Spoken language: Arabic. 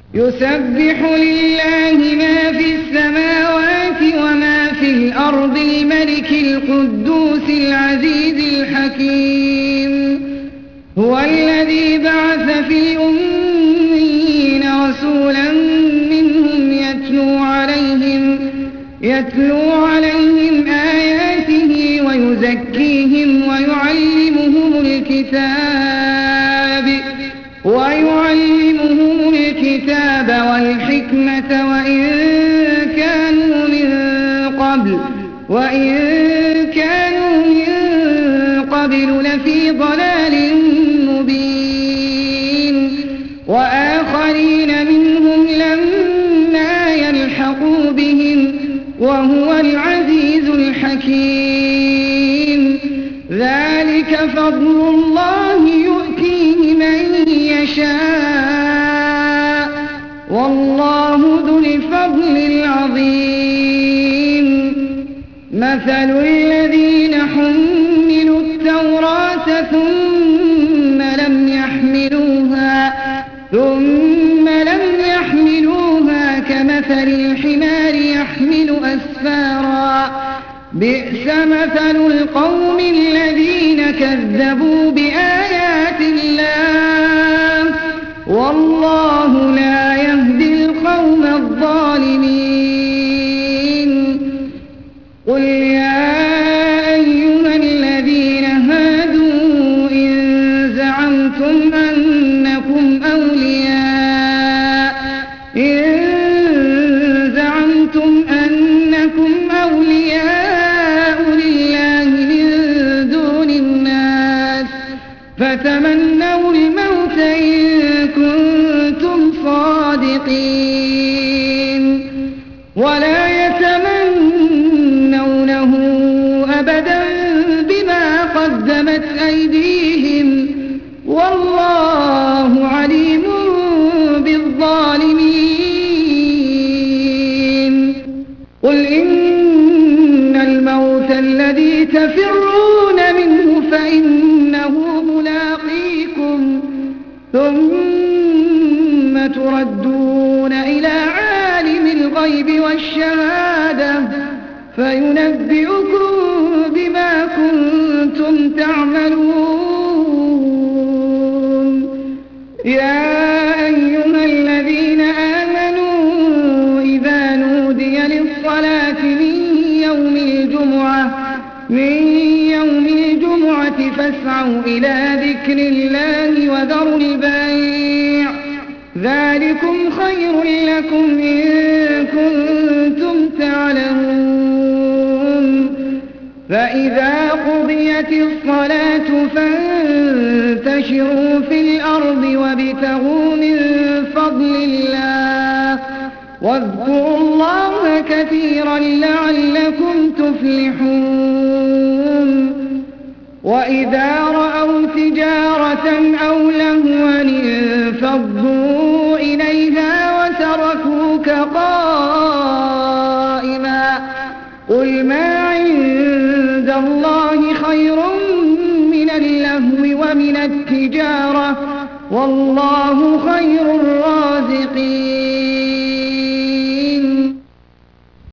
يسبح لله ما في السماوات وما في الأرض الملك القدوس العزيز الحكيم. هو الذي بعث في الأميين رسولا منهم يتلو عليهم آياته ويزكيهم ويعلمهم الكتاب والحكمة وإن كانوا من قبل لفي ضلال مبين. وآخرين منهم لما يلحقوا بهم وهو العزيز الحكيم. ذلك فضل الله يؤتيه من يشاء والله ذو الفضل العظيم. مثل الذين حملوا التوراة ثم لم يحملوها كمثل الحمار يحمل أسفارا. بئس مثل القوم الذين كذبوا بآيات الله والله لا يهدي القوم الظالمين. قل يا أيها الذين هادوا إن زعمتم أنكم أولياء لله من دون الناس فتمنوا الموت إن كنتم صادقين ولا يتمنونه أبدا بما قدمت أيديهم والله عليم بالظالمين. قل إن الموت الذي تفرون منه فإنه ملاقيكم ثم تردون إلى عالم الغيب والشهادة فينبئكم بما كنتم تعملون. يا أيها الذين آمنوا إذا نودي للصلاة من يوم الجمعة فاسعوا إلى ذكر الله وذروا البيع ذلكم خير لكم إن كنتم تعلمون. فإذا قضيت الصلاة فانتشروا في الأرض وابتغوا من فضل الله واذكروا الله كثيرا لعلكم تفلحون. وإذا رأوا تجارة أو لهوا انفضوا إليها وتركوك قائما قل ما عند الله خير من اللهو ومن التجارة والله خير الرازقين.